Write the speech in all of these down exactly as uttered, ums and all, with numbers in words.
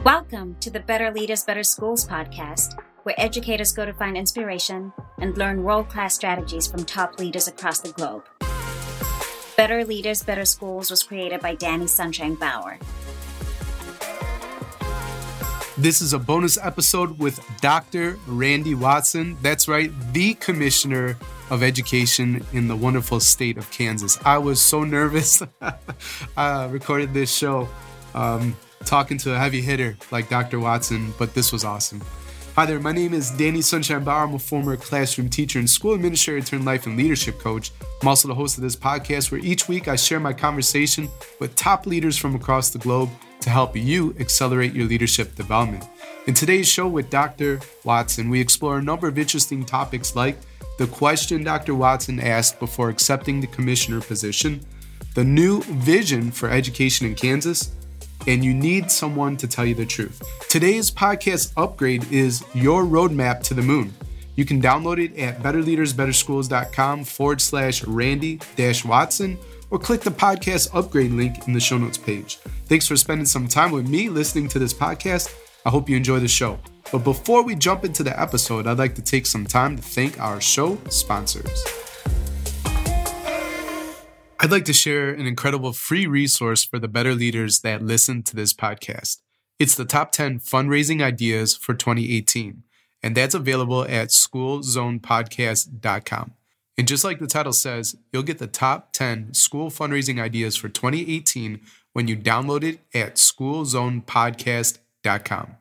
Welcome to the Better Leaders, Better Schools podcast, where educators go to find inspiration and learn world-class strategies from top leaders across the globe. Better Leaders, Better Schools was created by Danny Sunshine Bauer. This is a bonus episode with Doctor Randy Watson. That's right, the Commissioner of Education in the wonderful state of Kansas. I was so nervous. I recorded this show um, talking to a heavy hitter like Doctor Watson, but this was awesome. Hi there, my name is Danny Sunshine Bauer. I'm a former classroom teacher and school administrator turned life and leadership coach. I'm also the host of this podcast where each week I share my conversation with top leaders from across the globe to help you accelerate your leadership development. In today's show with Doctor Watson, we explore a number of interesting topics like the question Doctor Watson asked before accepting the commissioner position, the new vision for education in Kansas, and you need someone to tell you the truth. Today's podcast upgrade is your roadmap to the moon. You can download it at betterleadersbetterschools.com forward slash Randy dash Watson or click the podcast upgrade link in the show notes page. Thanks for spending some time with me listening to this podcast. I hope you enjoy the show. But before we jump into the episode, I'd like to take some time to thank our show sponsors. I'd like to share an incredible free resource for the better leaders that listen to this podcast. It's the top ten fundraising ideas for twenty eighteen, and that's available at school zone podcast dot com. And just like the title says, you'll get the top ten school fundraising ideas for twenty eighteen when you download it at school zone podcast dot com.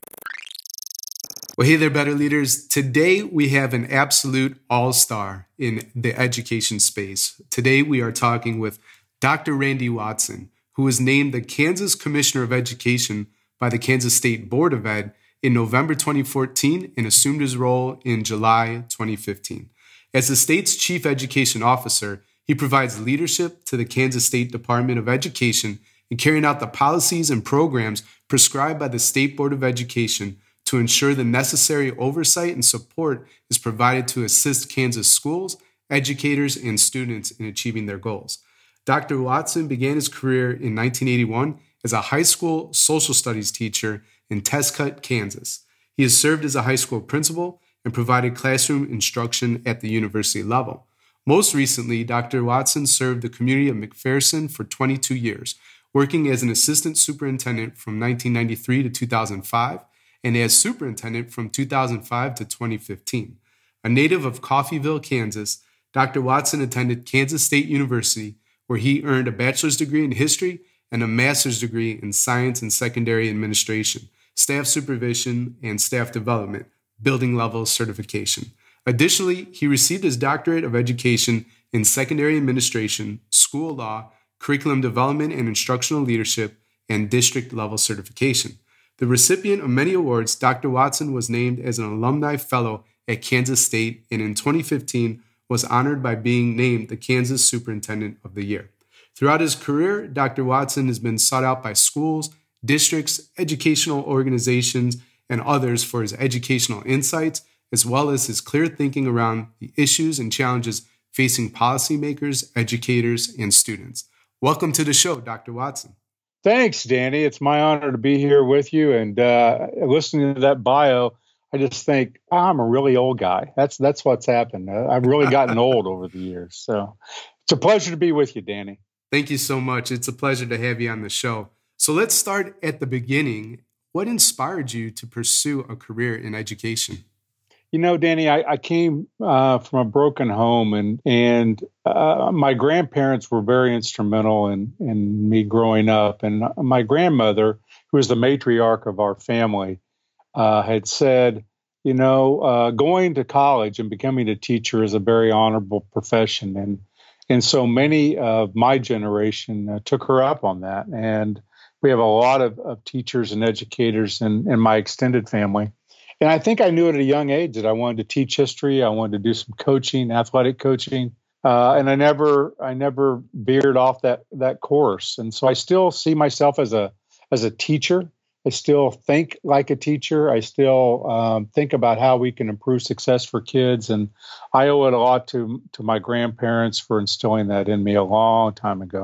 Well, hey there, better leaders. Today we have an absolute all-star in the education space. Today we are talking with Doctor Randy Watson, who was named the Kansas Commissioner of Education by the Kansas State Board of Ed in November twenty fourteen and assumed his role in July twenty fifteen. As the state's chief education officer, he provides leadership to the Kansas State Department of Education in carrying out the policies and programs prescribed by the State Board of Education to ensure the necessary oversight and support is provided to assist Kansas schools, educators, and students in achieving their goals. Doctor Watson began his career in nineteen eighty-one as a high school social studies teacher in Tescut, Kansas. He has served as a high school principal and provided classroom instruction at the university level. Most recently, Doctor Watson served the community of McPherson for twenty-two years, working as an assistant superintendent from nineteen ninety-three to two thousand five and as superintendent from two thousand five to twenty fifteen. A native of Coffeyville, Kansas, Doctor Watson attended Kansas State University, where he earned a bachelor's degree in history and a master's degree in science and secondary administration, staff supervision, and staff development, building level certification. Additionally, he received his doctorate of education in secondary administration, school law, curriculum development and instructional leadership, and district level certification. The recipient of many awards, Doctor Watson was named as an alumni fellow at Kansas State and in twenty fifteen was honored by being named the Kansas Superintendent of the Year. Throughout his career, Doctor Watson has been sought out by schools, districts, educational organizations, and others for his educational insights, as well as his clear thinking around the issues and challenges facing policymakers, educators, and students. Welcome to the show, Doctor Watson. Thanks, Danny. It's my honor to be here with you. And uh, listening to that bio, I just think oh, I'm a really old guy. That's that's what's happened. Uh, I've really gotten old over the years. So it's a pleasure to be with you, Danny. Thank you so much. It's a pleasure to have you on the show. So let's start at the beginning. What inspired you to pursue a career in education? You know, Danny, I, I came uh, from a broken home, and and uh, my grandparents were very instrumental in, in me growing up. And my grandmother, who was the matriarch of our family, uh, had said, you know, uh, going to college and becoming a teacher is a very honorable profession. And and so many of my generation uh, took her up on that. And we have a lot of, of teachers and educators in, in my extended family. And I think I knew at a young age that I wanted to teach history. I wanted to do some coaching, athletic coaching, uh, and I never, I never veered off that that course. And so I still see myself as a as a teacher. I still think like a teacher. I still um, think about how we can improve success for kids, and I owe it a lot to to my grandparents for instilling that in me a long time ago.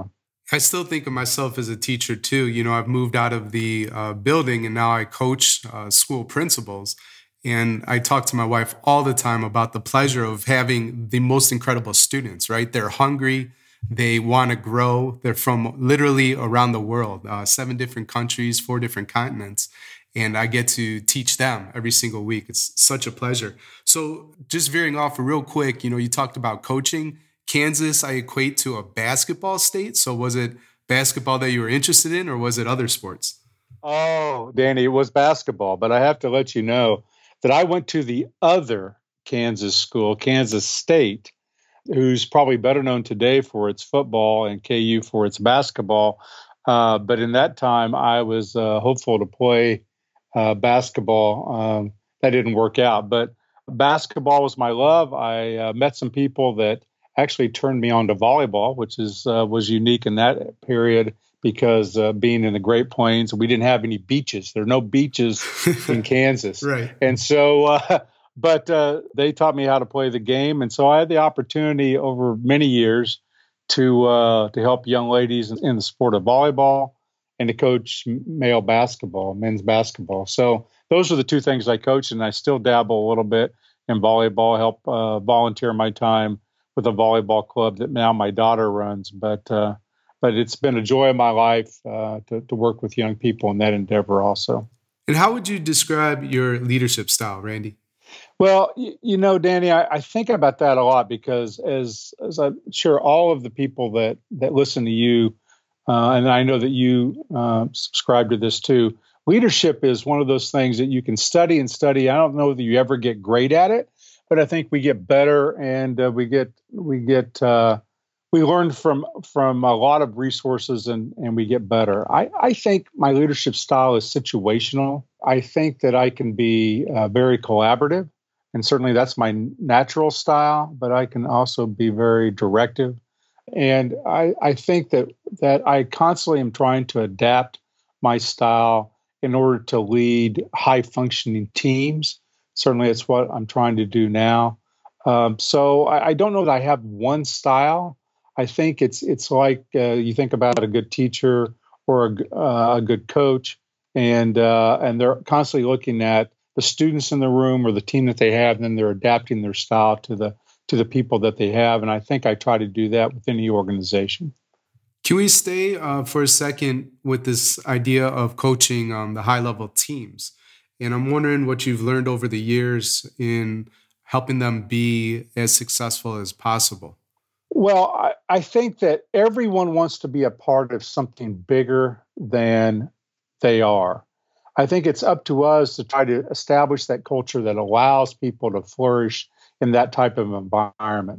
I still think of myself as a teacher too. You know, I've moved out of the uh, building and now I coach uh, school principals. And I talk to my wife all the time about the pleasure of having the most incredible students, right? They're hungry. They want to grow. They're from literally around the world, uh, seven different countries, four different continents. And I get to teach them every single week. It's such a pleasure. So just veering off real quick, you know, you talked about coaching. Kansas, I equate to a basketball state. So was it basketball that you were interested in, or was it other sports? Oh, Danny, it was basketball. But I have to let you know that I went to the other Kansas school, Kansas State, who's probably better known today for its football and K U for its basketball. Uh, but in that time, I was uh, hopeful to play uh, basketball. Um, that didn't work out. But basketball was my love. I uh, met some people that actually turned me on to volleyball, which is uh, was unique in that period because uh, being in the Great Plains, we didn't have any beaches. There are no beaches in Kansas. Right. And so, uh, but uh, they taught me how to play the game. And so I had the opportunity over many years to uh, to help young ladies in, in the sport of volleyball and to coach male basketball, men's basketball. So those are the two things I coach, and I still dabble a little bit in volleyball, help uh, volunteer my time with a volleyball club that now my daughter runs. But uh, but it's been a joy of my life uh, to, to work with young people in that endeavor also. And how would you describe your leadership style, Randy? Well, you, you know, Danny, I, I think about that a lot because as as I'm sure all of the people that, that listen to you, uh, and I know that you uh, subscribe to this too, leadership is one of those things that you can study and study. I don't know that you ever get great at it, but I think we get better and uh, we get we get uh, we learn from from a lot of resources and and we get better. I, I think my leadership style is situational. I think that I can be uh, very collaborative, and certainly that's my natural style. But I can also be very directive, and I I think that that I constantly am trying to adapt my style in order to lead high functioning teams. Certainly, it's what I'm trying to do now. Um, so I, I don't know that I have one style. I think it's it's like uh, you think about a good teacher or a, uh, a good coach, and uh, and they're constantly looking at the students in the room or the team that they have, and then they're adapting their style to the to the people that they have. And I think I try to do that within the organization. Can we stay uh, for a second with this idea of coaching um, the high-level teams? And I'm wondering what you've learned over the years in helping them be as successful as possible. Well, I, I think that everyone wants to be a part of something bigger than they are. I think it's up to us to try to establish that culture that allows people to flourish in that type of environment.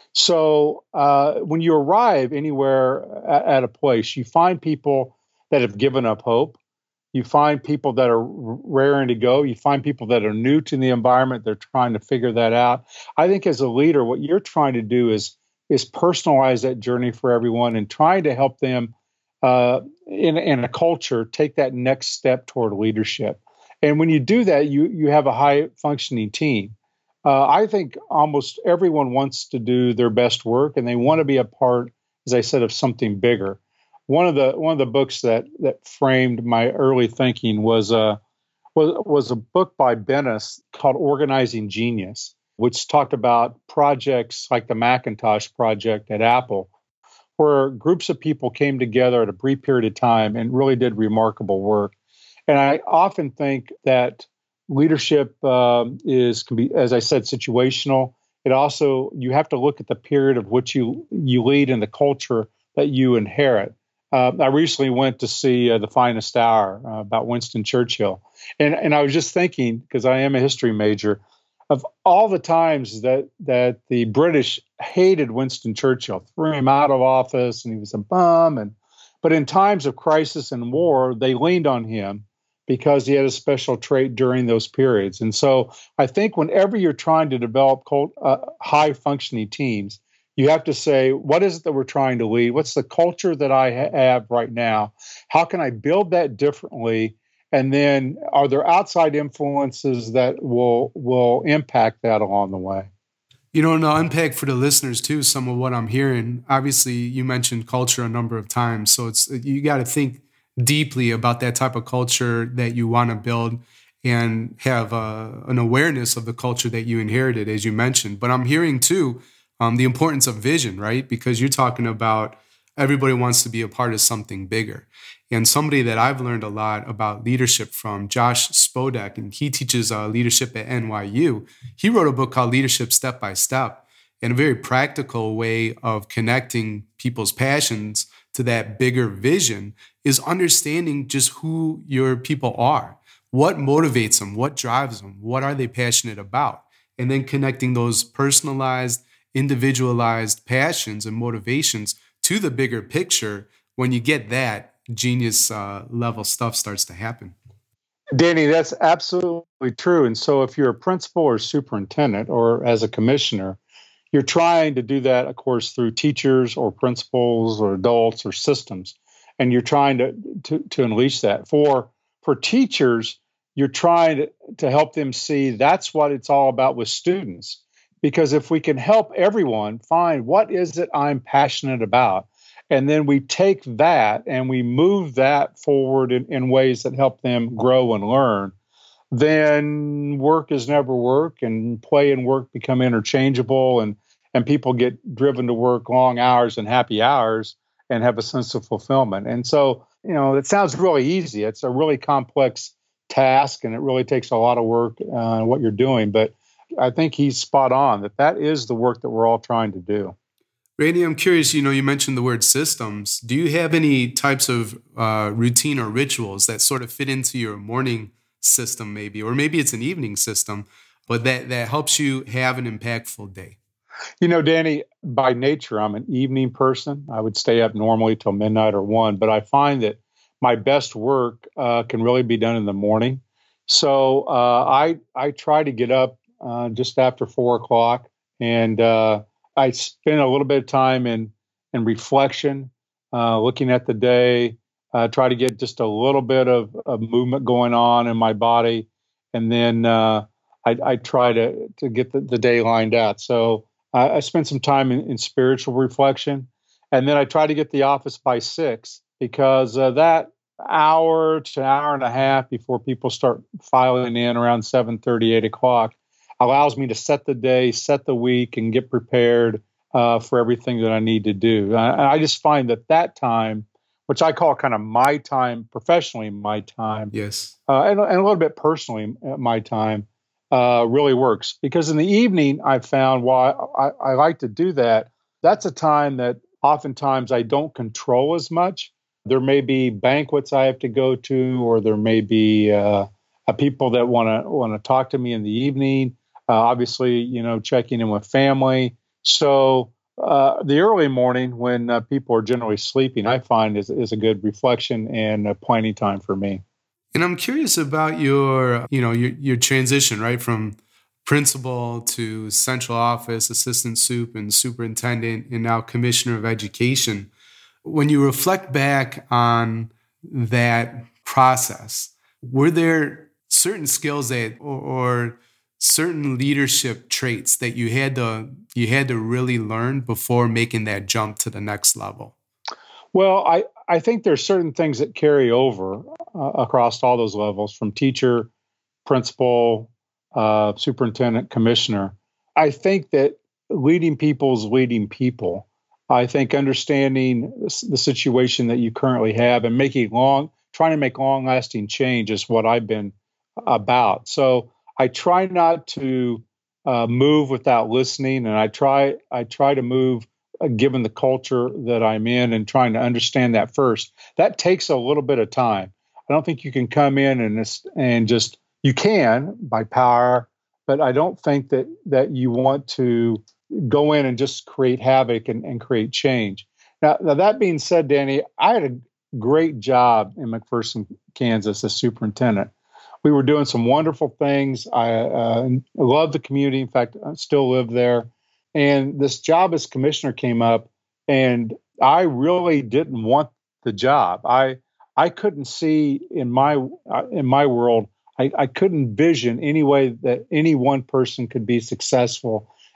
So uh, when you arrive anywhere at, at a place, you find people that have given up hope. You find people that are raring to go. You find people that are new to the environment. They're trying to figure that out. I think as a leader, what you're trying to do is, is personalize that journey for everyone and trying to help them uh, in, in a culture take that next step toward leadership. And when you do that, you, you have a high functioning team. Uh, I think almost everyone wants to do their best work and they want to be a part, as I said, of something bigger. One of the one of the books that that framed my early thinking was a was was a book by Bennis called Organizing Genius, which talked about projects like the Macintosh project at Apple, where groups of people came together at a brief period of time and really did remarkable work. And I often think that leadership um, is can be, as I said, situational. It also you have to look at the period of which you you lead and the culture that you inherit. Uh, I recently went to see uh, The Finest Hour uh, about Winston Churchill. And and I was just thinking, because I am a history major, of all the times that that the British hated Winston Churchill, threw him out of office, and he was a bum. And but in times of crisis and war, they leaned on him because he had a special trait during those periods. And so I think whenever you're trying to develop cult, uh, high-functioning teams, you have to say, what is it that we're trying to lead? What's the culture that I ha- have right now? How can I build that differently? And then are there outside influences that will will impact that along the way? You know, and to unpack for the listeners too, some of what I'm hearing. Obviously, you mentioned culture a number of times, so it's you got to think deeply about that type of culture that you want to build and have uh, an awareness of the culture that you inherited, as you mentioned. But I'm hearing too um, the importance of vision, right? Because you're talking about everybody wants to be a part of something bigger. And somebody that I've learned a lot about leadership from, Josh Spodek, and he teaches uh, leadership at N Y U. He wrote a book called Leadership Step by Step, and a very practical way of connecting people's passions to that bigger vision is understanding just who your people are. What motivates them? What drives them? What are they passionate about? And then connecting those personalized, individualized passions and motivations to the bigger picture. When you get that, genius uh, level stuff starts to happen. Danny, that's absolutely true. And so if you're a principal or superintendent or as a commissioner, you're trying to do that, of course, through teachers or principals or adults or systems. And you're trying to, to, to unleash that. For, for teachers, you're trying to, to help them see that's what it's all about with students. Because if we can help everyone find what is it I'm passionate about, and then we take that and we move that forward in, in ways that help them grow and learn, then work is never work, and play and work become interchangeable, and, and people get driven to work long hours and happy hours and have a sense of fulfillment. And so, you know, it sounds really easy. It's a really complex task, and it really takes a lot of work uh, what you're doing. But I think he's spot on that that is the work that we're all trying to do. Randy, I'm curious, you know, you mentioned the word systems. Do you have any types of uh, routine or rituals that sort of fit into your morning system maybe, or maybe it's an evening system, but that, that helps you have an impactful day? You know, Danny, by nature, I'm an evening person. I would stay up normally till midnight or one, but I find that my best work uh, can really be done in the morning. So uh, I I try to get up uh, just after four o'clock, and uh, I spend a little bit of time in in reflection, uh, looking at the day, uh, try to get just a little bit of, of movement going on in my body, and then uh, I, I try to to get the, the day lined out. So I, I spend some time in, in spiritual reflection, and then I try to get the office by six, because uh, that hour to an hour and a half before people start filing in around seven thirty, eight o'clock allows me to set the day, set the week, and get prepared uh, for everything that I need to do. I, I just find that that time, which I call kind of my time, professionally my time, yes, uh, and, and a little bit personally my time, uh, really works. Because in the evening, I've found while I, I like to do that, that's a time that oftentimes I don't control as much. There may be banquets I have to go to, or there may be uh, uh, people that want to want to talk to me in the evening. Uh, obviously, you know, checking in with family. So uh, the early morning, when uh, people are generally sleeping, I find is is a good reflection and uh, planning time for me. And I'm curious about your, you know, your your transition, right, from principal to central office, assistant sup, and superintendent, and now commissioner of education. When you reflect back on that process, were there certain skills that, or, or certain leadership traits that you had to you had to really learn before making that jump to the next level? Well, I, I think there's certain things that carry over uh, across all those levels, from teacher, principal, uh, superintendent, commissioner. I think that leading people is leading people. I think understanding the situation that you currently have and making long, trying to make long-lasting change is what I've been about. So I try not to uh, move without listening, and I try I try to move uh, given the culture that I'm in, and trying to understand that first. That takes a little bit of time. I don't think you can come in and and just you can by power, but I don't think that that you want to go in and just create havoc and, and create change. Now, now, that being said, Danny, I had a great job in McPherson, Kansas as superintendent. We were doing some wonderful things. I uh, love the community. In fact, I still live there. And this job as commissioner came up, and I really didn't want the job. I I couldn't see in my uh, in my world, I, I couldn't vision any way that any one person could be successful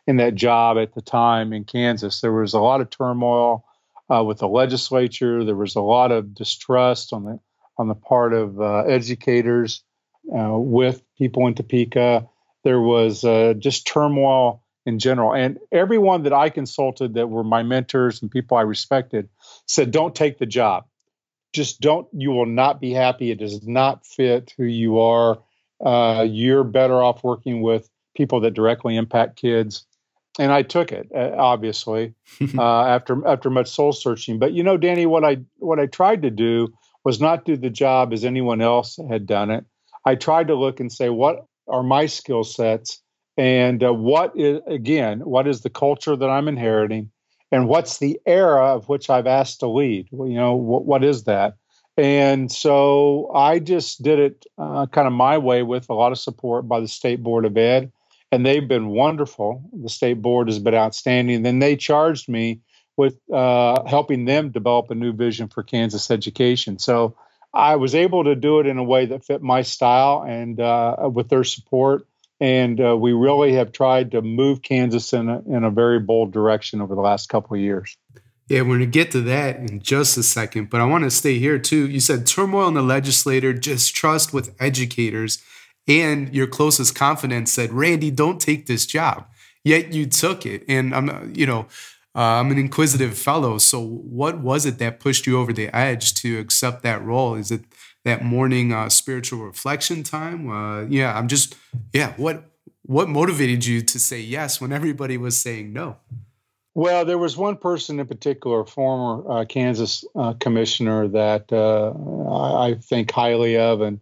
in that job at the time in Kansas. There was a lot of turmoil uh, with the legislature. There was a lot of distrust on the on the part of uh, educators uh, with people in Topeka. There was uh, just turmoil in general. And everyone that I consulted that were my mentors and people I respected said, don't take the job. Just don't, you will not be happy. It does not fit who you are. Uh, you're better off working with people that directly impact kids. And I took it, uh, obviously, uh, after after much soul searching. But, you know, Danny, what I what I tried to do was not do the job as anyone else had done it. I tried to look and say, what are my skill sets? And uh, what is, again, what is the culture that I'm inheriting? And what's the era of which I've asked to lead? Well, you know, what, what is that? And so I just did it uh, kind of my way with a lot of support by the State Board of Ed. And they've been wonderful. The state board has been outstanding. Then they charged me with uh, helping them develop a new vision for Kansas education. So I was able to do it in a way that fit my style and uh, with their support. And uh, we really have tried to move Kansas in a, in a very bold direction over the last couple of years. Yeah, we're going to get to that in just a second, but I want to stay here too. You said turmoil in the legislature, distrust with educators, and your closest confidant said, Randy, don't take this job. Yet you took it. And I'm, you know, uh, I'm an inquisitive fellow. So what was it that pushed you over the edge to accept that role? Is it that morning uh, spiritual reflection time? Uh, yeah, I'm just, yeah. What what motivated you to say yes when everybody was saying no? Well, there was one person in particular, a former uh, Kansas uh, commissioner that uh, I think highly of and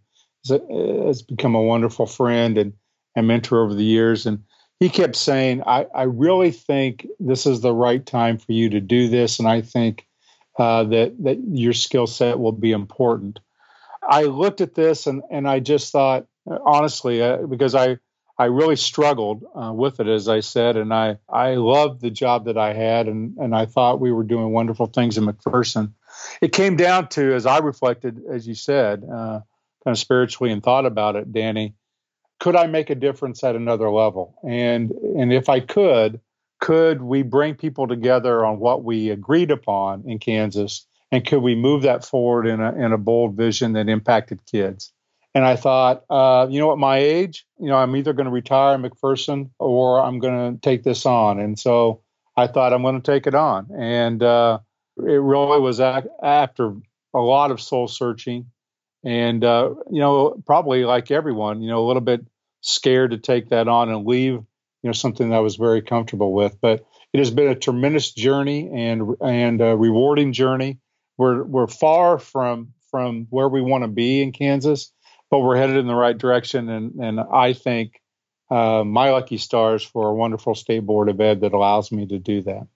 has become a wonderful friend and, and mentor over the years. And he kept saying, I, I really think this is the right time for you to do this. And I think uh, that, that your skill set will be important. I looked at this and, and I just thought, honestly, uh, because I, I really struggled uh, with it, as I said, and I, I loved the job that I had, and, and I thought we were doing wonderful things in McPherson. It came down to, as I reflected, as you said, uh, kind of spiritually and thought about it, Danny, could I make a difference at another level? And and if I could, could we bring people together on what we agreed upon in Kansas? And could we move that forward in a in a bold vision that impacted kids? And I thought, uh, you know, at my age, you know, I'm either going to retire in McPherson or I'm going to take this on. And so I thought I'm going to take it on. And uh, it really was ac- after a lot of soul searching. And, uh, you know, probably like everyone, you know, a little bit scared to take that on and leave, you know, something that I was very comfortable with. But it has been a tremendous journey and and a rewarding journey. We're we're far from from where we want to be in Kansas, but we're headed in the right direction. And, and I think uh, my lucky stars for a wonderful State Board of Ed that allows me to do that.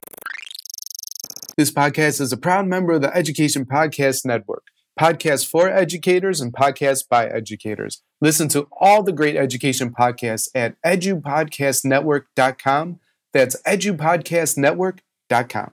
This podcast is a proud member of the Education Podcast Network. Podcasts for educators and podcasts by educators. Listen to all the great education podcasts at edu podcast network dot com. That's edu podcast network dot com.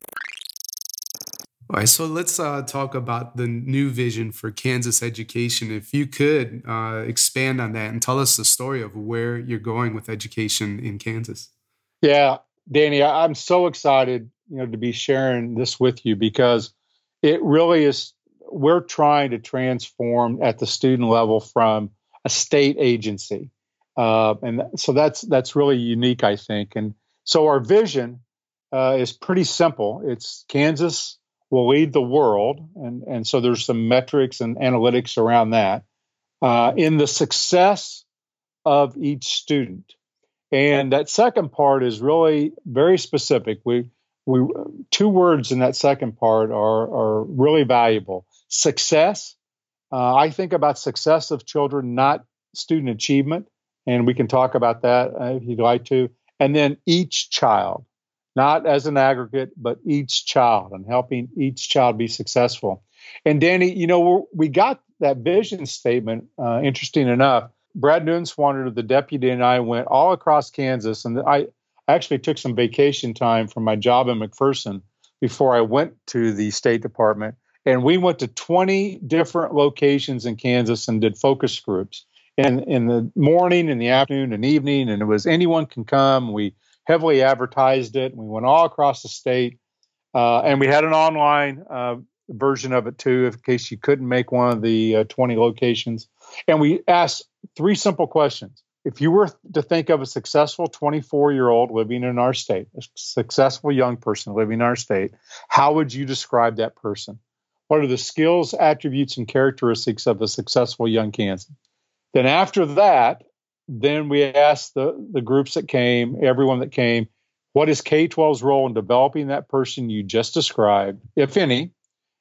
All right, so let's uh, talk about the new vision for Kansas education. If you could uh, expand on that and tell us the story of where you're going with education in Kansas. Yeah, Danny, I'm so excited, you know, to be sharing this with you because it really is. We're trying to transform at the student level from a state agency. Uh, and so that's that's really unique, I think. And so our vision uh, is pretty simple. It's Kansas will lead the world. And, and so there's some metrics and analytics around that uh, in the success of each student. And that second part is really very specific. We we two words in that second part are, are really valuable. Success. Uh, I think about success of children, not student achievement. And we can talk about that uh, if you'd like to. And then each child, not as an aggregate, but each child and helping each child be successful. And Danny, you know, we're, we got that vision statement, uh, interesting enough. Brad Nuenswander, the deputy, and I went all across Kansas. And I actually took some vacation time from my job in McPherson before I went to the State Department. And we went to twenty different locations in Kansas and did focus groups in, in the morning, in the afternoon, and evening. And it was anyone can come. We heavily advertised it. We went all across the state, uh, and we had an online uh, version of it too, in case you couldn't make one of the uh, twenty locations. And we asked three simple questions. If you were to think of a successful twenty-four-year-old living in our state, a successful young person living in our state, how would you describe that person? What are the skills, attributes, and characteristics of a successful young Kansan? Then after that, then we asked the, the groups that came, everyone that came, what is K twelve's role in developing that person you just described, if any,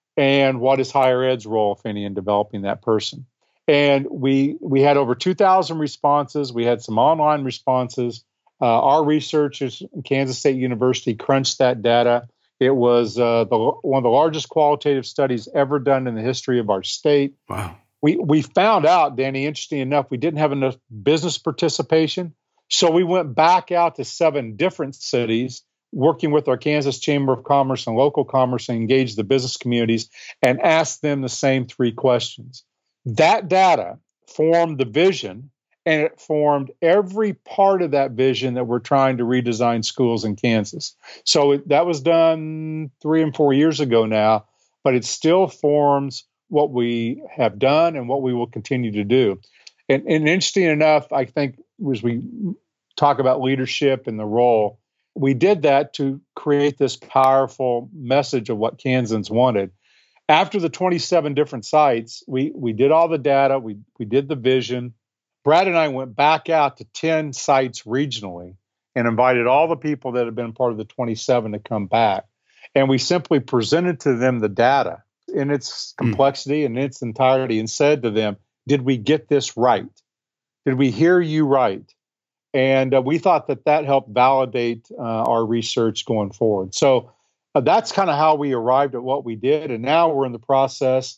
and what is higher ed's role, if any, in developing that person? And we we had over two thousand responses. We had some online responses. Uh, our researchers in Kansas State University crunched that data. It was uh, the, one of the largest qualitative studies ever done in the history of our state. Wow. We we found out, Danny, interesting enough, we didn't have enough business participation. So we went back out to seven different cities, working with our Kansas Chamber of Commerce and local commerce, and engaged the business communities and asked them the same three questions. That data formed the vision, and it formed every part of that vision that we're trying to redesign schools in Kansas. So it, that was done three and four years ago now, but it still forms what we have done and what we will continue to do. And, and interesting enough, I think, as we talk about leadership and the role, we did that to create this powerful message of what Kansans wanted. After the twenty-seven different sites, we we did all the data, we we did the vision. Brad and I went back out to ten sites regionally and invited all the people that had been part of the twenty-seven to come back. And we simply presented to them the data in its complexity and its entirety and said to them, did we get this right? Did we hear you right? And uh, we thought that that helped validate uh, our research going forward. So uh, that's kind of how we arrived at what we did. And now we're in the process.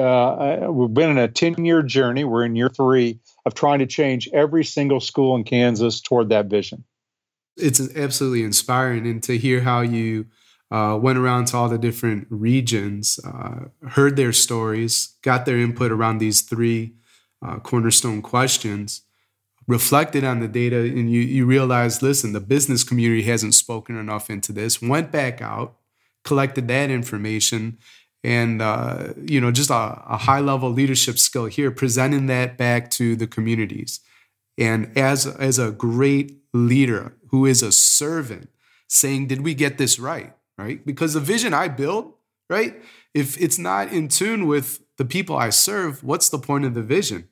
Uh, we've been in a ten-year journey. We're in year three of trying to change every single school in Kansas toward that vision. It's absolutely inspiring. And to hear how you uh, went around to all the different regions, uh, heard their stories, got their input around these three uh, cornerstone questions, reflected on the data, and you, you realized, listen, the business community hasn't spoken enough into this, went back out, collected that information, and, uh, you know, just a, a high-level leadership skill here, presenting that back to the communities. And as, as a great leader who is a servant, saying, did we get this right, right? Because the vision I build, right, if it's not in tune with the people I serve, what's the point of the vision?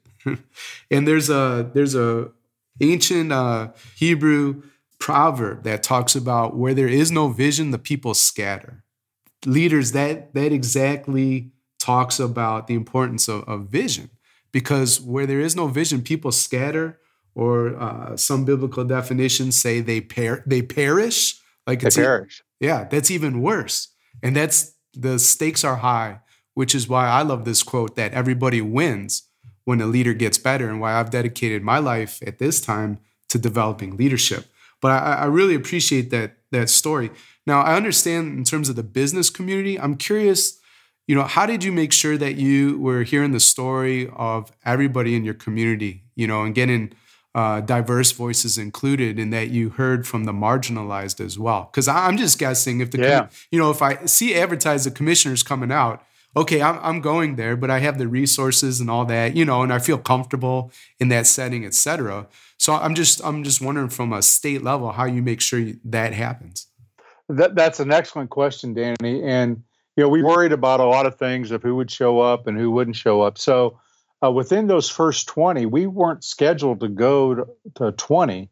And there's a there's a ancient uh, Hebrew proverb that talks about where there is no vision, the people scatter. Leaders, that that exactly talks about the importance of, of vision, because where there is no vision, people scatter, or uh, some biblical definitions say they per- they perish. Like they it's perish. Even, yeah, that's even worse. And that's the stakes are high, which is why I love this quote that everybody wins when a leader gets better, and why I've dedicated my life at this time to developing leadership. But I, I really appreciate that that story. Now, I understand in terms of the business community, I'm curious, you know, how did you make sure that you were hearing the story of everybody in your community, you know, and getting uh, diverse voices included, and that you heard from the marginalized as well? Because I'm just guessing if the, yeah. com- you know, if I see advertised the commissioners coming out, okay, I'm I'm going there, but I have the resources and all that, you know, and I feel comfortable in that setting, et cetera. So I'm just I'm just wondering from a state level how you make sure that happens. That that's an excellent question, Danny. And you know, we worried about a lot of things of who would show up and who wouldn't show up. So uh, within those first twenty, we weren't scheduled to go to, to twenty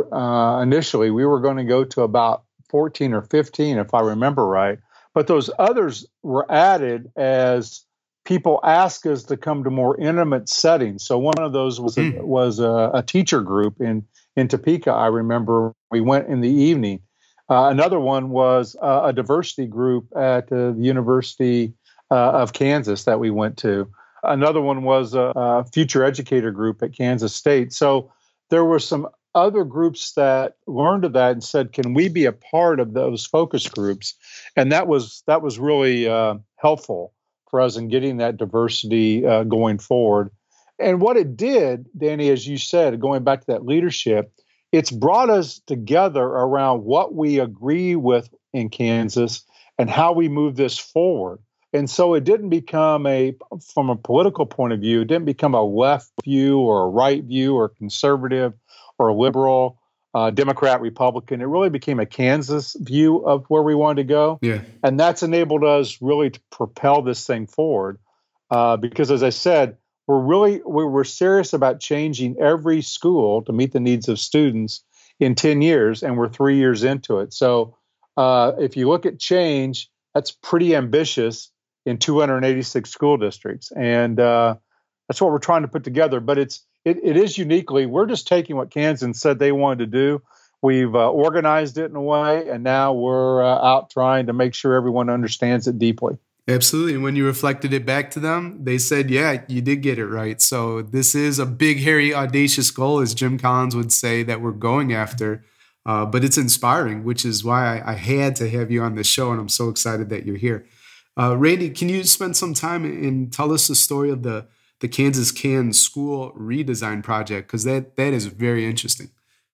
uh, initially. We were going to go to about fourteen or fifteen, if I remember right. But those others were added as people asked us to come to more intimate settings. So one of those was a, was a, a teacher group in, in Topeka. I remember we went in the evening. Uh, another one was uh, a diversity group at uh, the University uh, of Kansas that we went to. Another one was a, a future educator group at Kansas State. So there were some other groups that learned of that and said, can we be a part of those focus groups? And that was that was really uh, helpful for us in getting that diversity uh, going forward. And what it did, Danny, as you said, going back to that leadership, it's brought us together around what we agree with in Kansas and how we move this forward. And so it didn't become a, from a political point of view, it didn't become a left view or a right view or conservative or liberal, uh, Democrat, Republican. It really became a Kansas view of where we wanted to go. Yeah. And that's enabled us really to propel this thing forward. Uh, because as I said, we're really, we're serious about changing every school to meet the needs of students in ten years, and we're three years into it. So uh, if you look at change, that's pretty ambitious in two hundred eighty-six school districts. And uh, that's what we're trying to put together. But it's it, it is uniquely, we're just taking what Kansas said they wanted to do. We've uh, organized it in a way, and now we're uh, out trying to make sure everyone understands it deeply. Absolutely. And when you reflected it back to them, they said, yeah, you did get it right. So this is a big, hairy, audacious goal, as Jim Collins would say, that we're going after. Uh, but it's inspiring, which is why I, I had to have you on the show. And I'm so excited that you're here. Uh, Randy, can you spend some time and tell us the story of the, the Kansas Can School redesign project? Because that, that is very interesting.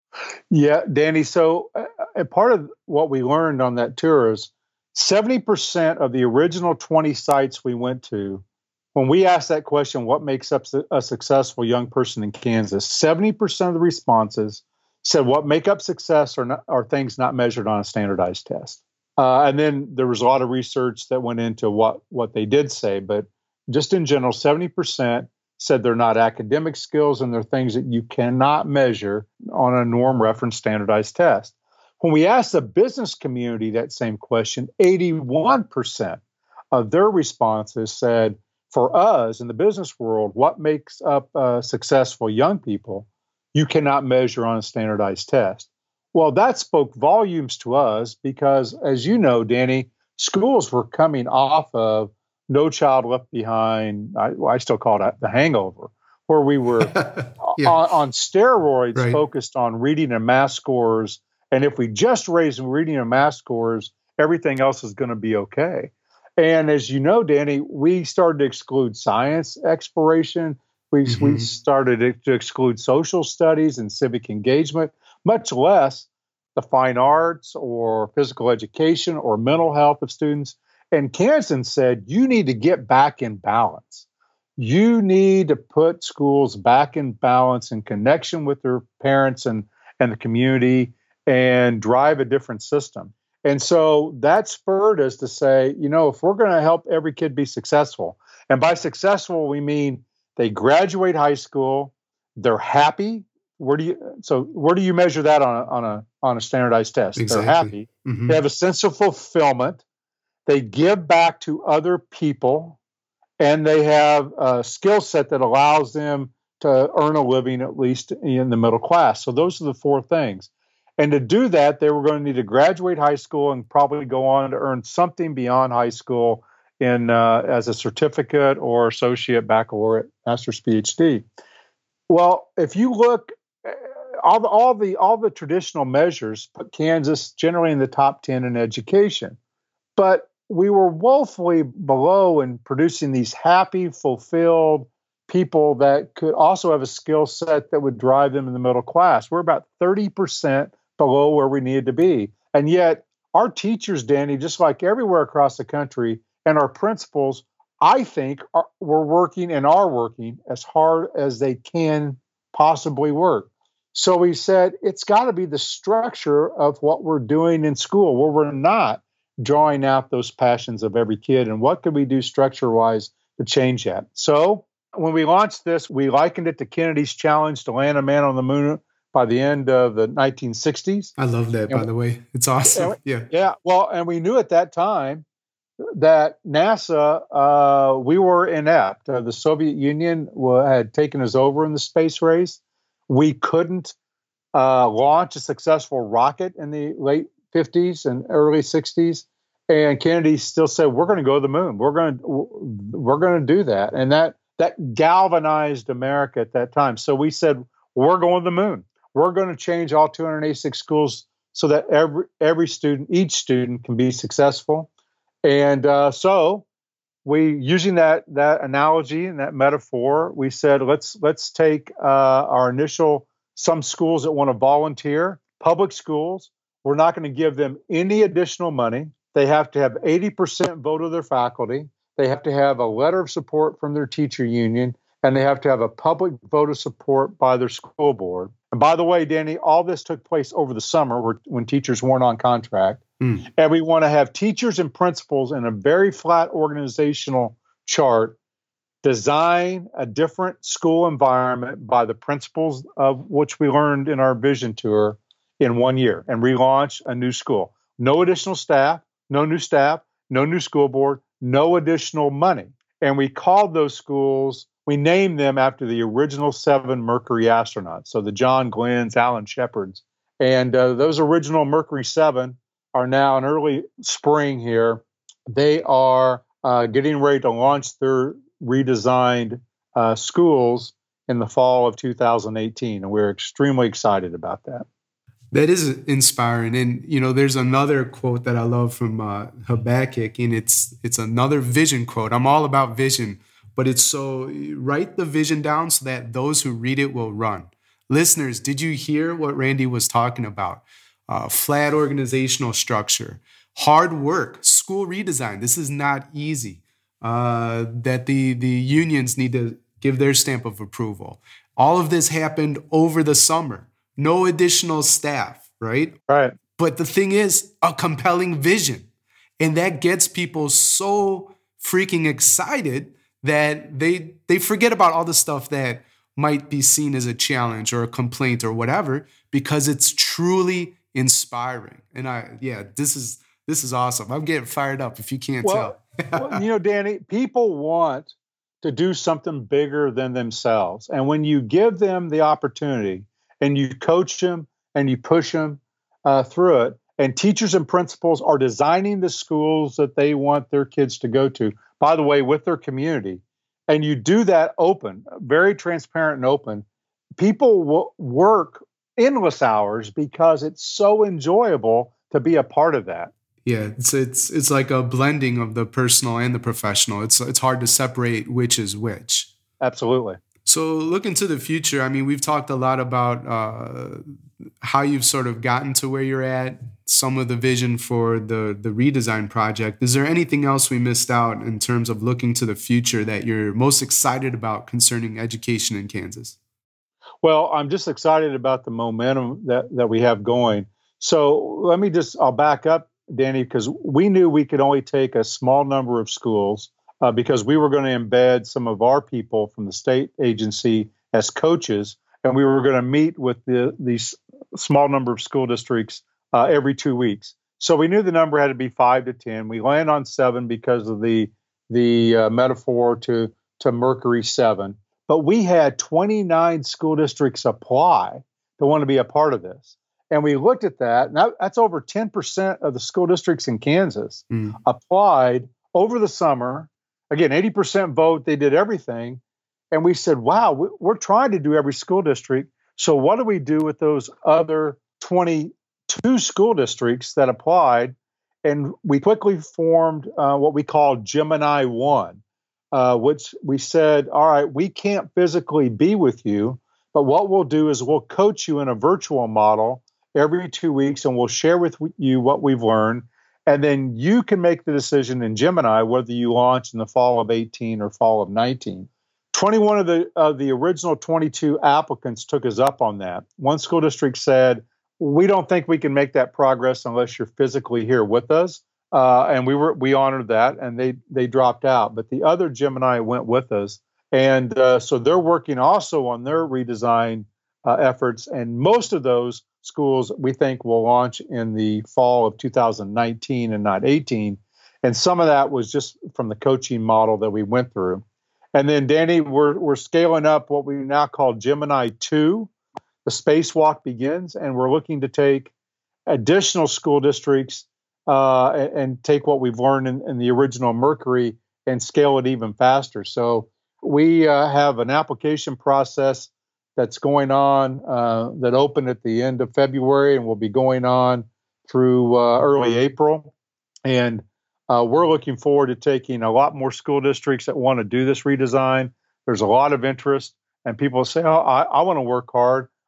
Yeah, Danny. So uh, part of what we learned on that tour is seventy percent of the original twenty sites we went to, when we asked that question, what makes up a successful young person in Kansas, seventy percent of the responses said what make up success are, not, are things not measured on a standardized test. Uh, and then there was a lot of research that went into what, what they did say. But just in general, seventy percent said they're not academic skills and they're things that you cannot measure on a norm reference standardized test. When we asked the business community that same question, eighty-one percent of their responses said, for us in the business world, what makes up uh, successful young people, you cannot measure on a standardized test. Well, that spoke volumes to us because, as you know, Danny, schools were coming off of No Child Left Behind. I, I still call it The Hangover, where we were yeah. on, on steroids, right. focused on reading and math scores. And if we just raise reading and math scores, everything else is going to be okay. And as you know, Danny, we started to exclude science exploration. We, mm-hmm. we started to exclude social studies and civic engagement, much less the fine arts or physical education or mental health of students. And Kansas said, you need to get back in balance. You need to put schools back in balance in connection with their parents and, and the community and drive a different system. And so that spurred us to say, you know, if we're going to help every kid be successful, and by successful, we mean they graduate high school, they're happy. Where do you, so where do you measure that on a, on a, on a standardized test? Exactly. They're happy. Mm-hmm. They have a sense of fulfillment. They give back to other people, and they have a skill set that allows them to earn a living, at least in the middle class. So those are the four things. And to do that, they were going to need to graduate high school and probably go on to earn something beyond high school in uh, as a certificate or associate, baccalaureate, master's, PhD. Well, if you look, all the all the all the traditional measures put Kansas generally in the top ten in education, but we were woefully below in producing these happy, fulfilled people that could also have a skill set that would drive them in the middle class. We're about thirty percent below where we needed to be. And yet our teachers, Danny, just like everywhere across the country, and our principals, I think, are, were working and are working as hard as they can possibly work. So we said, it's got to be the structure of what we're doing in school, where we're not drawing out those passions of every kid. And what could we do structure-wise to change that? So when we launched this, we likened it to Kennedy's challenge to land a man on the moon by the end of the nineteen sixties. I love that, and, by the way. It's awesome. We, yeah. Yeah. Well, and we knew at that time that NASA, uh, we were inept. Uh, the Soviet Union w- had taken us over in the space race. We couldn't uh, launch a successful rocket in the late fifties and early sixties. And Kennedy still said, we're going to go to the moon. We're going to, we're going to do that. And that, that galvanized America at that time. So we said, we're going to the moon. We're going to change all two hundred eighty-six schools so that every, every student, each student can be successful. And uh, so we, using that, that analogy and that metaphor, we said, let's, let's take uh, our initial some schools that want to volunteer. Public schools, we're not going to give them any additional money. They have to have eighty percent vote of their faculty. They have to have a letter of support from their teacher union, and they have to have a public vote of support by their school board. And by the way, Danny, all this took place over the summer where, when teachers weren't on contract. Mm. And we want to have teachers and principals in a very flat organizational chart design a different school environment by the principles of which we learned in our vision tour in one year and relaunch a new school. No additional staff, no new staff, no new school board, no additional money. And we called those schools, we named them after the original seven Mercury astronauts. So the John Glenns, Alan Shepards. And uh, those original Mercury seven are now in early spring here. They are uh, getting ready to launch their redesigned uh, schools in the fall of two thousand eighteen. And we're extremely excited about that. That is inspiring. And, you know, there's another quote that I love from uh, Habakkuk, and it's it's another vision quote. I'm all about vision, but it's so write the vision down so that those who read it will run. Listeners, did you hear what Randy was talking about? Uh, flat organizational structure, hard work, school redesign. This is not easy. Uh, that the, the unions need to give their stamp of approval. All of this happened over the summer. No additional staff, right? Right. But the thing is, a compelling vision. And that gets people so freaking excited that they they forget about all the stuff that might be seen as a challenge or a complaint or whatever, because it's truly inspiring. And I, yeah, this is this is awesome. I'm getting fired up if you can't well, tell. well, you know, Danny, people want to do something bigger than themselves. And when you give them the opportunity and you coach them and you push them uh, through it, and teachers and principals are designing the schools that they want their kids to go to, by the way, with their community, and you do that open, very transparent and open, people will work endless hours because it's so enjoyable to be a part of that. Yeah, it's it's it's like a blending of the personal and the professional. It's it's hard to separate which is which. Absolutely. So looking to the future, I mean, we've talked a lot about uh, how you've sort of gotten to where you're at, some of the vision for the, the redesign project. Is there anything else we missed out in terms of looking to the future that you're most excited about concerning education in Kansas? Well, I'm just excited about the momentum that, that we have going. So let me just, I'll back up, Danny, because we knew we could only take a small number of schools uh, because we were going to embed some of our people from the state agency as coaches, and we were going to meet with the these small number of school districts uh, every two weeks. So we knew the number had to be five to ten. We land on seven because of the the uh, metaphor to to Mercury seven. But we had twenty-nine school districts apply to want to be a part of this. And we looked at that, and that, that's over ten percent of the school districts in Kansas mm. applied over the summer. Again, eighty percent vote, they did everything. And we said, wow, we're trying to do every school district. So what do we do with those other twenty-two school districts that applied? And we quickly formed uh, what we call Gemini One, uh, which we said, all right, we can't physically be with you, but what we'll do is we'll coach you in a virtual model every two weeks, and we'll share with you what we've learned. And then you can make the decision in Gemini whether you launch in the fall of eighteen or fall of nineteen. twenty-one of the of the original twenty-two applicants took us up on that. One school district said, we don't think we can make that progress unless you're physically here with us. Uh, and we were we honored that, and they they dropped out. But the other Gemini went with us. And uh, so they're working also on their redesign uh, efforts. And most of those schools we think will launch in the fall of two thousand nineteen and not eighteen. And some of that was just from the coaching model that we went through. And then, Danny, we're we're scaling up what we now call Gemini two. The spacewalk begins, and we're looking to take additional school districts uh, and, and take what we've learned in, in the original Mercury and scale it even faster. So we uh, have an application process that's going on uh, that opened at the end of February and will be going on through uh, early April. And uh, we're looking forward to taking a lot more school districts that want to do this redesign. There's a lot of interest, and people say, oh, I, I want to work hard.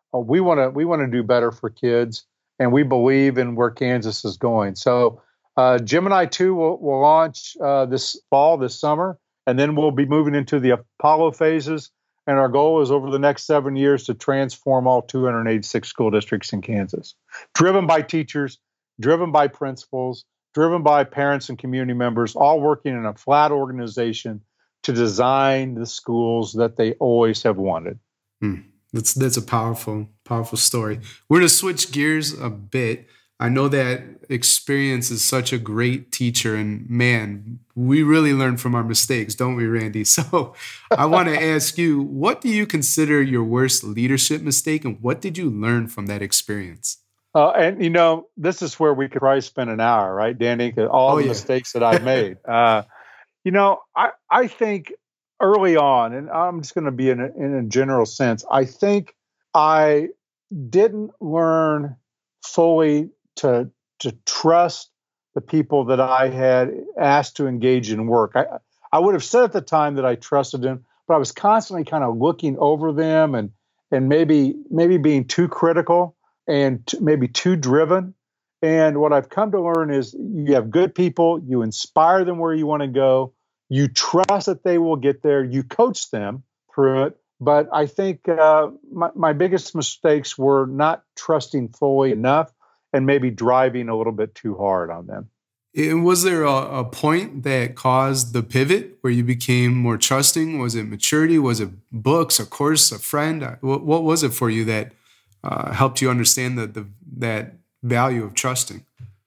uh, we want to we want to do better for kids, and we believe in where Kansas is going. So uh, Gemini two will, will launch uh, this fall, this summer, and then we'll be moving into the Apollo phases. And our goal is over the next seven years to transform all two hundred eighty-six school districts in Kansas, driven by teachers, driven by principals, driven by parents and community members, all working in a flat organization to design the schools that they always have wanted. Hmm. That's that's a powerful, powerful story. We're going to switch gears a bit. I know that experience is such a great teacher, and man, we really learn from our mistakes, don't we, Randy? So I want to ask you, what do you consider your worst leadership mistake, and what did you learn from that experience? Uh, and, you know, this is where we could probably spend an hour, right, Danny? All Oh, the yeah. mistakes that I've made. uh, you know, I, I think early on, and I'm just going to be in a, in a general sense, I think I didn't learn fully to to trust the people that I had asked to engage in work. I I would have said at the time that I trusted them, but I was constantly kind of looking over them and and maybe maybe being too critical and t- maybe too driven. And what I've come to learn is you have good people, you inspire them where you want to go, you trust that they will get there, you coach them through it. But I think uh, my, my biggest mistakes were not trusting fully enough and maybe driving a little bit too hard on them. And was there a, a point that caused the pivot where you became more trusting? Was it maturity? Was it books, a course, a friend? What, what was it for you that uh, helped you understand the, the that value of trusting?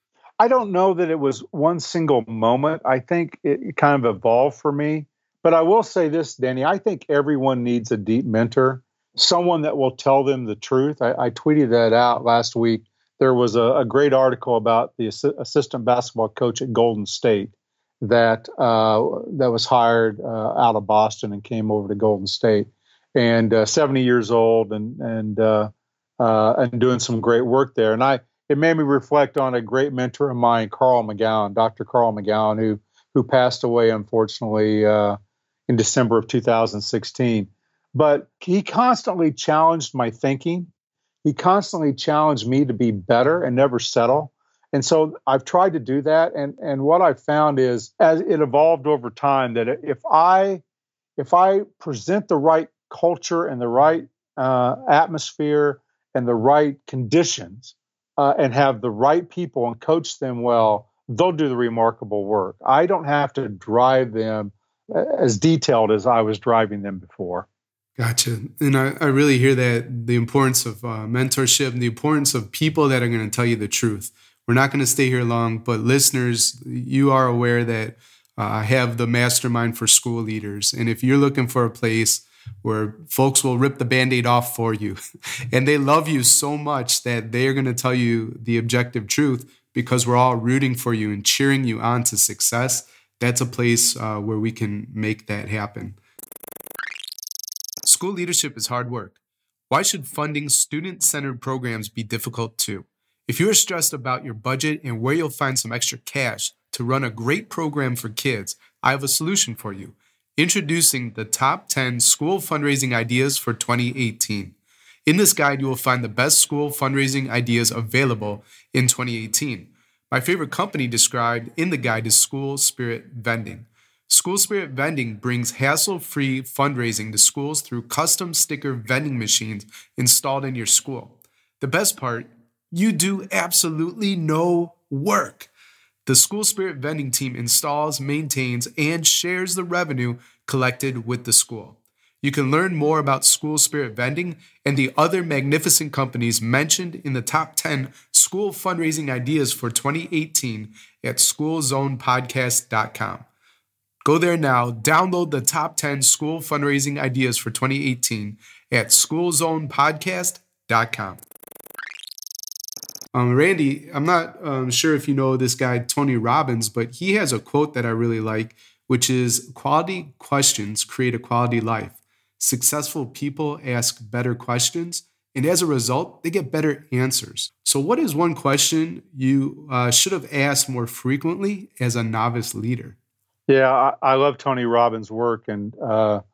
I don't know that it was one single moment. I think it kind of evolved for me. But I will say this, Danny, I think everyone needs a deep mentor, someone that will tell them the truth. I, I tweeted that out last week. There was a, a great article about the ass- assistant basketball coach at Golden State that uh, that was hired uh, out of Boston and came over to Golden State, and uh, seventy years old and and uh, uh, and doing some great work there. And I it made me reflect on a great mentor of mine, Carl McGowan, Doctor Carl McGowan, who who passed away unfortunately uh, in December of two thousand sixteen. But he constantly challenged my thinking. He constantly challenged me to be better and never settle. And so I've tried to do that. And, and what I've found is, as it evolved over time, that if I if I present the right culture and the right uh, atmosphere and the right conditions uh, and have the right people and coach them well, they'll do the remarkable work. I don't have to drive them as detailed as I was driving them before. Gotcha. And I, I really hear that the importance of uh, mentorship and the importance of people that are going to tell you the truth. We're not going to stay here long, but listeners, you are aware that uh, I have the mastermind for school leaders. And if you're looking for a place where folks will rip the Band-Aid off for you and they love you so much that they're going to tell you the objective truth because we're all rooting for you and cheering you on to success, that's a place uh, where we can make that happen. School leadership is hard work. Why should funding student-centered programs be difficult too? If you're stressed about your budget and where you'll find some extra cash to run a great program for kids, I have a solution for you. Introducing the top ten school fundraising ideas for twenty eighteen. In this guide, you will find the best school fundraising ideas available in twenty eighteen. My favorite company described in the guide is School Spirit Vending. School Spirit Vending brings hassle-free fundraising to schools through custom sticker vending machines installed in your school. The best part, you do absolutely no work. The School Spirit Vending team installs, maintains, and shares the revenue collected with the school. You can learn more about School Spirit Vending and the other magnificent companies mentioned in the top ten school fundraising ideas for twenty eighteen at school zone podcast dot com. Go there now, download the top ten school fundraising ideas for twenty eighteen at school zone podcast dot com. Um, Randy, I'm not um, sure if you know this guy, Tony Robbins, but he has a quote that I really like, which is, quality questions create a quality life. Successful people ask better questions, and as a result, they get better answers. So what is one question you uh, should have asked more frequently as a novice leader? Yeah, I, I love Tony Robbins' work, and uh,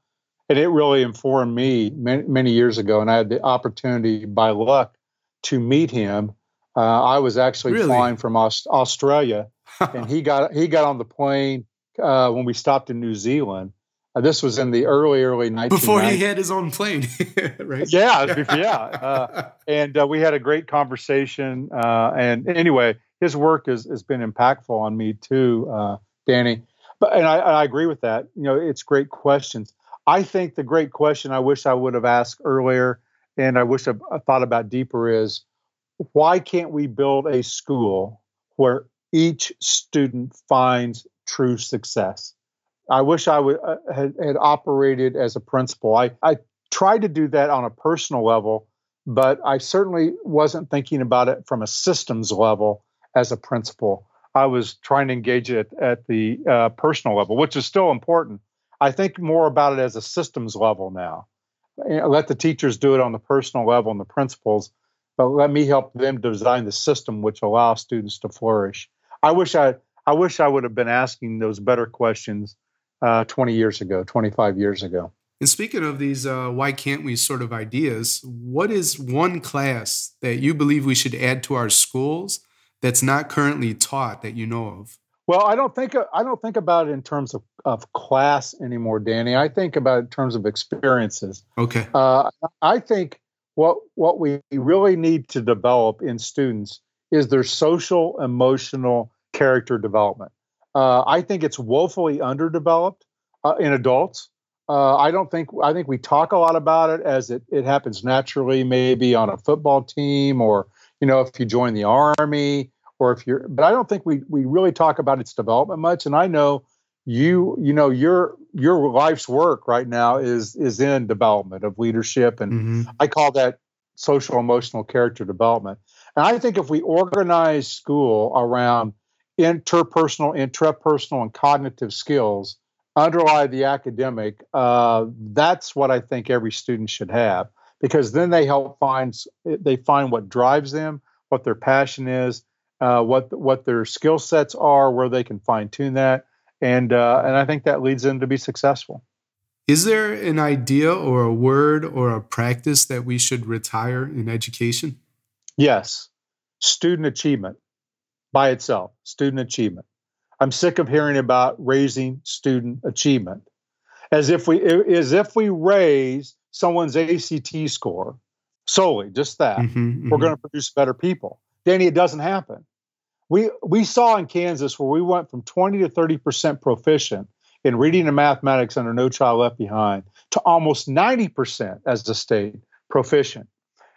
and it really informed me many, many years ago. And I had the opportunity, by luck, to meet him. Uh, I was actually Really? flying from Aust- Australia, and he got he got on the plane uh, when we stopped in New Zealand. Uh, this was in the early, early nineteen nineties. Before he had his own plane, right? Yeah, yeah. Uh, and uh, we had a great conversation. Uh, and anyway, his work has, has been impactful on me too, uh, Danny. But and I, I agree with that. You know, it's great questions. I think the great question I wish I would have asked earlier, and I wish I, I thought about deeper, is why can't we build a school where each student finds true success? I wish I would, uh, had, had operated as a principal. I, I tried to do that on a personal level, but I certainly wasn't thinking about it from a systems level as a principal. I was trying to engage it at the uh, personal level, which is still important. I think more about it as a systems level now. You know, let the teachers do it on the personal level and the principals, but let me help them design the system which allows students to flourish. I wish I, I wish I would have been asking those better questions uh, twenty years ago, twenty-five years ago. And speaking of these uh, why can't we sort of ideas, what is one class that you believe we should add to our schools that's not currently taught that you know of? Well, I don't think I don't think about it in terms of, of class anymore, Danny. I think about it in terms of experiences. Okay. Uh, I think what what we really need to develop in students is their social, emotional character development. Uh, I think it's woefully underdeveloped uh, in adults. Uh, I don't think I think we talk a lot about it as it, it happens naturally, maybe on a football team, or you know, if you join the Army, or if you're. But I don't think we we really talk about its development much. And I know you you know your your life's work right now is is in development of leadership, and Mm-hmm. I call that social emotional character development. And I think if we organize school around interpersonal, intrapersonal, and cognitive skills underlie the academic, uh, that's what I think every student should have, because then they help find they find what drives them, what their passion is, uh, what what their skill sets are, where they can fine tune that, and uh, and I think that leads them to be successful. Is there an idea or a word or a practice that we should retire in education? Yes, student achievement by itself, student achievement. I'm sick of hearing about raising student achievement as if we as if we raise someone's A C T score solely, just that, Mm-hmm, mm-hmm. we're going to produce better people. Danny, it doesn't happen. We we saw in Kansas where we went from twenty to thirty percent proficient in reading and mathematics under No Child Left Behind to almost ninety percent as a state proficient.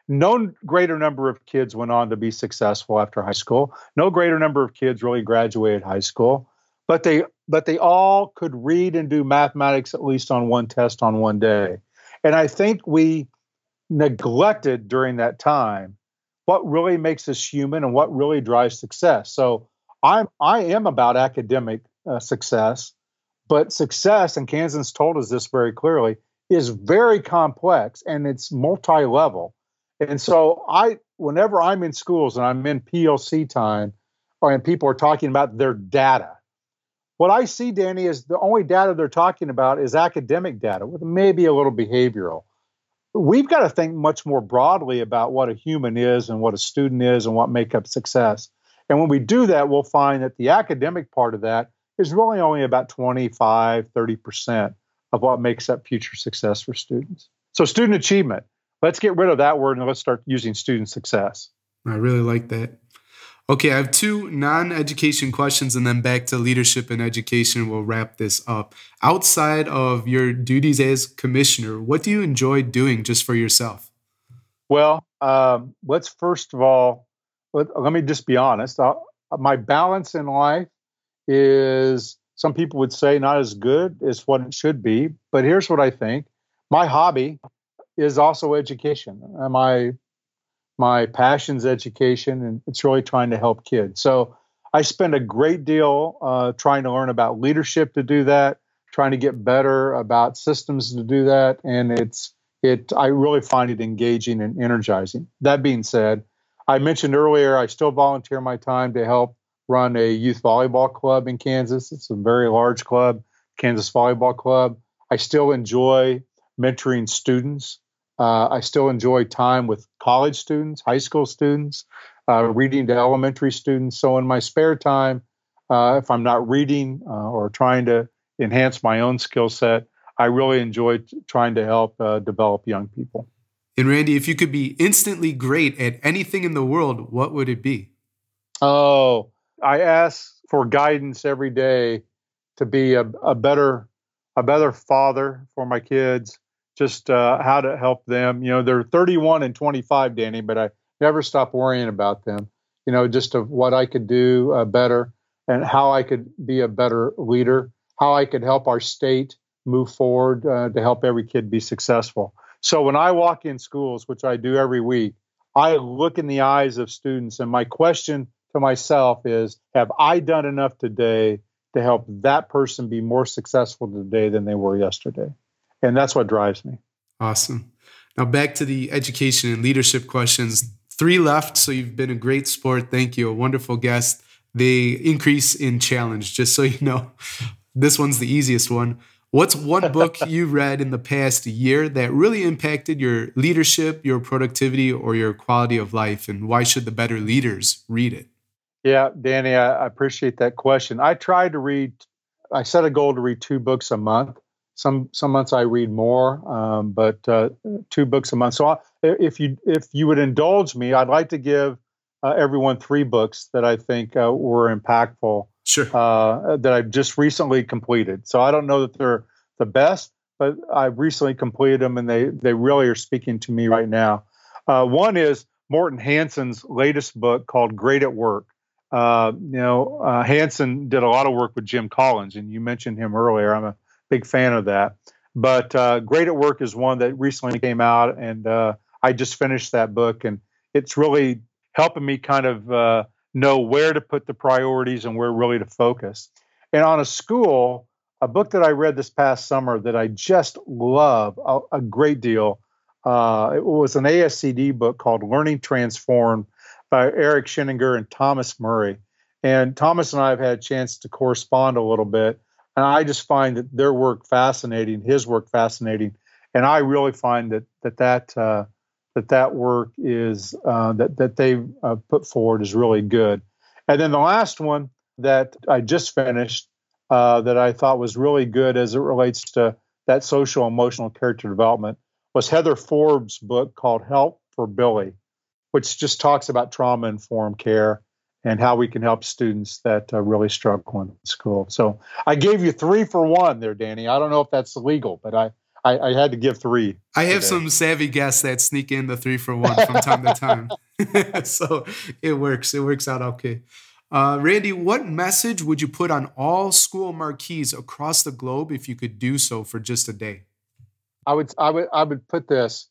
No greater number of kids went on to be successful after high school. No greater number of kids really graduated high school, but they but they all could read and do mathematics at least on one test on one day. And I think we neglected during that time what really makes us human and what really drives success. So I'm I am about academic uh, success, but success, and Kansas told us this very clearly, is very complex and it's multi-level. And so I, whenever I'm in schools and I'm in P L C time, or and people are talking about their data, what I see, Danny, is the only data they're talking about is academic data with maybe a little behavioral. We've got to think much more broadly about what a human is and what a student is and what make up success. And when we do that, we'll find that the academic part of that is really only about twenty-five, thirty percent of what makes up future success for students. So student achievement. Let's get rid of that word and let's start using student success. I really like that. Okay, I have two non-education questions and then back to leadership and education. We'll wrap this up. Outside of your duties as commissioner, what do you enjoy doing just for yourself? Well, um, let's first of all, let, let me just be honest. Uh, my balance in life is, some people would say, not as good as what it should be. But here's what I think. My hobby is also education. Uh, my my passion's education, and it's really trying to help kids. So I spend a great deal uh, trying to learn about leadership to do that, trying to get better about systems to do that, and it's it. I really find it engaging and energizing. That being said, I mentioned earlier I still volunteer my time to help run a youth volleyball club in Kansas. It's a very large club, Kansas Volleyball Club. I still enjoy mentoring students. Uh, I still enjoy time with college students, high school students, uh, reading to elementary students. So in my spare time, uh, if I'm not reading uh, or trying to enhance my own skill set, I really enjoy t- trying to help uh, develop young people. And Randy, if you could be instantly great at anything in the world, what would it be? Oh, I ask for guidance every day to be a, a better, a better father for my kids. Just uh, how to help them. You know, they're thirty-one and twenty-five, Danny, but I never stop worrying about them. You know, just of what I could do uh, better and how I could be a better leader, how I could help our state move forward uh, to help every kid be successful. So when I walk in schools, which I do every week, I look in the eyes of students, and my question to myself is, have I done enough today to help that person be more successful today than they were yesterday? And that's what drives me. Awesome. Now back to the education and leadership questions. Three left, so you've been a great sport. Thank you. A wonderful guest. They increase in challenge, just so you know. This one's the easiest one. What's one book you read in the past year that really impacted your leadership, your productivity, or your quality of life? And why should the better leaders read it? Yeah, Danny, I, I appreciate that question. I tried to read, I set a goal to read two books a month. Some some months I read more, um, but uh, two books a month. So I, if you if you would indulge me, I'd like to give uh, everyone three books that I think uh, were impactful. Sure. Uh, that I've just recently completed. So I don't know that they're the best, but I've recently completed them, and they they really are speaking to me right now. Uh, one is Morton Hansen's latest book called Great at Work. Uh, you know, uh, Hansen did a lot of work with Jim Collins, and you mentioned him earlier. I'm a big fan of that. But uh, Great at Work is one that recently came out, and uh, I just finished that book, and it's really helping me kind of uh, know where to put the priorities and where really to focus. And on a school, a book that I read this past summer that I just love a, a great deal, uh, it was an A S C D book called Learning Transformed by Eric Scheninger and Thomas Murray. And Thomas and I have had a chance to correspond a little bit. And I just find that their work fascinating, his work fascinating, and I really find that that that uh, that that work is uh, that that they uh, put forward is really good. And then the last one that I just finished uh, that I thought was really good as it relates to that social emotional character development was Heather Forbes' book called Help for Billy, which just talks about trauma informed care and how we can help students that uh, really struggle in school. So I gave you three for one there, Danny. I don't know if that's legal, but I, I, I had to give three. I have today. Some savvy guests that sneak in the three for one from time to time. So it works. It works out okay. Uh, Randy, what message would you put on all school marquees across the globe if you could do so for just a day? I would, I would, I would put this.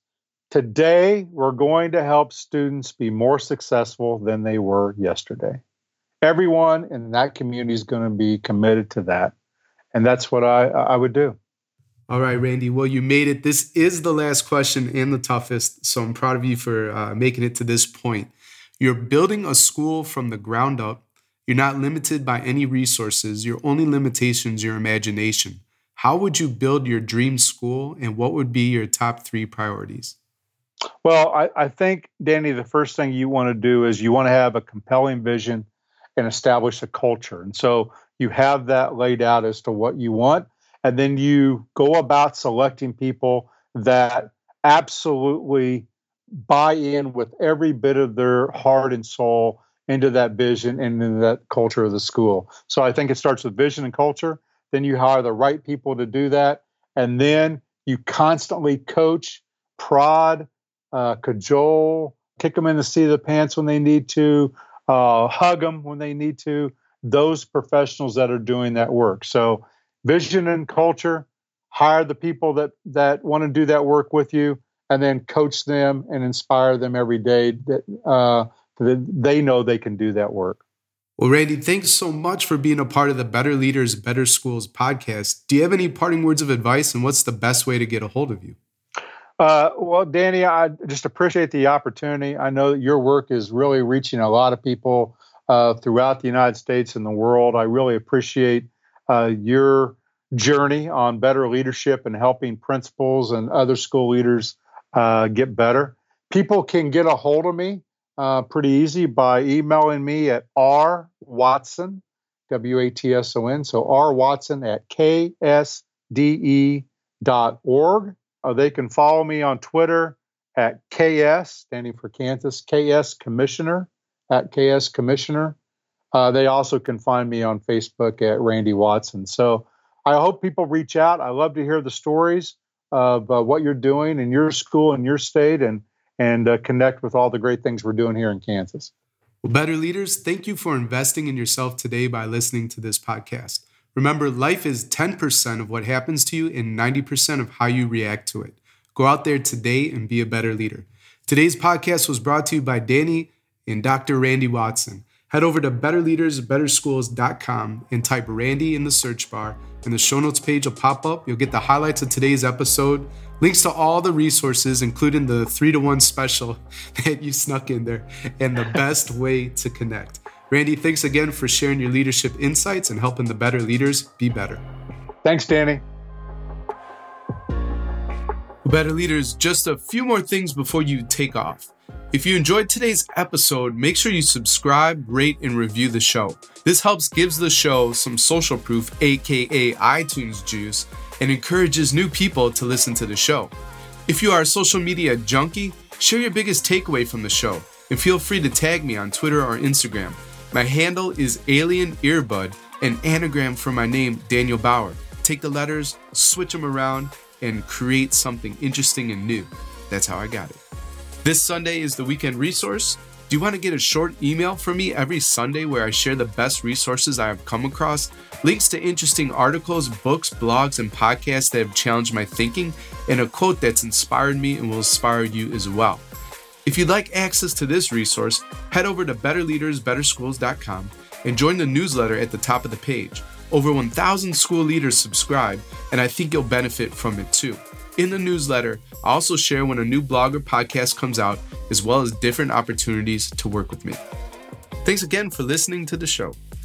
Today, we're going to help students be more successful than they were yesterday. Everyone in that community is going to be committed to that. And that's what I, I would do. All right, Randy. Well, you made it. This is the last question and the toughest. So I'm proud of you for uh, making it to this point. You're building a school from the ground up. You're not limited by any resources. Your only limitation is your imagination. How would you build your dream school, and what would be your top three priorities? Well, I, I think, Danny, the first thing you want to do is you want to have a compelling vision and establish a culture. And so you have that laid out as to what you want. And then you go about selecting people that absolutely buy in with every bit of their heart and soul into that vision and into that culture of the school. So I think it starts with vision and culture. Then you hire the right people to do that. And then you constantly coach, prod, Uh, cajole, kick them in the seat of the pants when they need to, uh, hug them when they need to, those professionals that are doing that work. So vision and culture, hire the people that, that want to do that work with you, and then coach them and inspire them every day that, uh, that they know they can do that work. Well, Randy, thanks so much for being a part of the Better Leaders, Better Schools podcast. Do you have any parting words of advice, and what's the best way to get a hold of you? Uh, well, Danny, I just appreciate the opportunity. I know that your work is really reaching a lot of people uh, throughout the United States and the world. I really appreciate uh, your journey on better leadership and helping principals and other school leaders uh, get better. People can get a hold of me uh, pretty easy by emailing me at r watson, W A T S O N, so rwatson at k s d e dot org. Uh, they can follow me on Twitter at K S, standing for Kansas, K S Commissioner, at K S Commissioner. Uh, they also can find me on Facebook at Randy Watson. So I hope people reach out. I love to hear the stories of uh, what you're doing in your school, in your state, and, and uh, connect with all the great things we're doing here in Kansas. Well, Better Leaders, thank you for investing in yourself today by listening to this podcast. Remember, life is ten percent of what happens to you and ninety percent of how you react to it. Go out there today and be a better leader. Today's podcast was brought to you by Danny and Doctor Randy Watson. Head over to better leaders better schools dot com and type Randy in the search bar, and the show notes page will pop up. You'll get the highlights of today's episode, links to all the resources, including the three to one special that you snuck in there, and the best way to connect. Randy, thanks again for sharing your leadership insights and helping the better leaders be better. Thanks, Danny. Better Leaders, just a few more things before you take off. If you enjoyed today's episode, make sure you subscribe, rate, and review the show. This helps gives the show some social proof, aka iTunes juice, and encourages new people to listen to the show. If you are a social media junkie, share your biggest takeaway from the show, and feel free to tag me on Twitter or Instagram. My handle is Alien Earbud, an anagram for my name, Daniel Bauer. Take the letters, switch them around, and create something interesting and new. That's how I got it. This Sunday is the Weekend Resource. Do you want to get a short email from me every Sunday where I share the best resources I have come across, links to interesting articles, books, blogs, and podcasts that have challenged my thinking, and a quote that's inspired me and will inspire you as well? If you'd like access to this resource, head over to better leaders better schools dot com and join the newsletter at the top of the page. Over one thousand school leaders subscribe, and I think you'll benefit from it too. In the newsletter, I also share when a new blog or podcast comes out, as well as different opportunities to work with me. Thanks again for listening to the show.